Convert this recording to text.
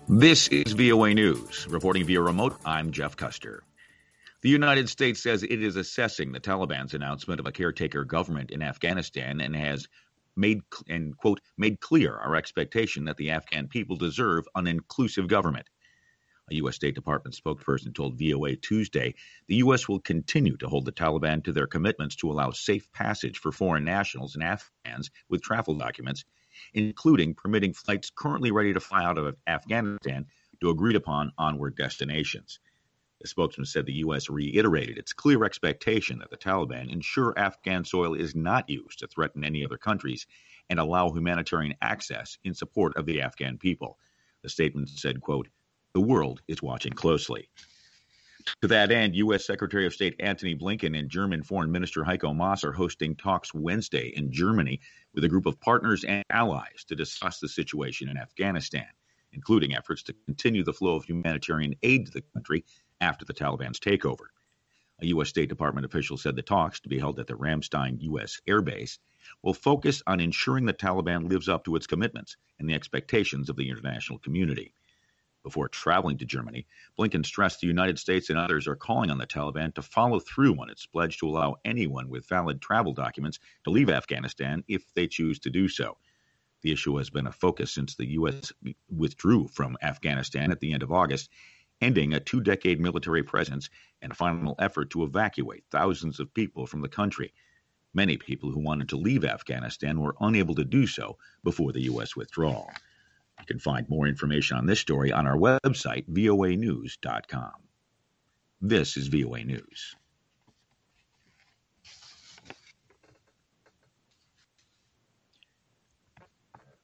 This is VOA News. Reporting via remote, I'm Jeff Custer. The United States says it is assessing the Taliban's announcement of a caretaker government in Afghanistan and has made clear our expectation that the Afghan people deserve an inclusive government. A U.S. State Department spokesperson told VOA Tuesday the U.S. will continue to hold the Taliban to their commitments to allow safe passage for foreign nationals and Afghans with travel documents, including permitting flights currently ready to fly out of Afghanistan to agreed-upon onward destinations. The spokesman said the U.S. reiterated its clear expectation that the Taliban ensure Afghan soil is not used to threaten any other countries and allow humanitarian access in support of the Afghan people. The statement said, quote, "The world is watching closely." To that end, U.S. Secretary of State Antony Blinken and German Foreign Minister Heiko Maas are hosting talks Wednesday in Germany with a group of partners and allies to discuss the situation in Afghanistan, including efforts to continue the flow of humanitarian aid to the country after the Taliban's takeover. A U.S. State Department official said the talks, to be held at the Ramstein U.S. Air Base, will focus on ensuring the Taliban lives up to its commitments and the expectations of the international community. Before traveling to Germany, Blinken stressed the United States and others are calling on the Taliban to follow through on its pledge to allow anyone with valid travel documents to leave Afghanistan if they choose to do so. The issue has been a focus since the U.S. withdrew from Afghanistan at the end of August, ending a two-decade military presence and a final effort to evacuate thousands of people from the country. Many people who wanted to leave Afghanistan were unable to do so before the U.S. withdrawal. You can find more information on this story on our website, voanews.com. This is VOA News.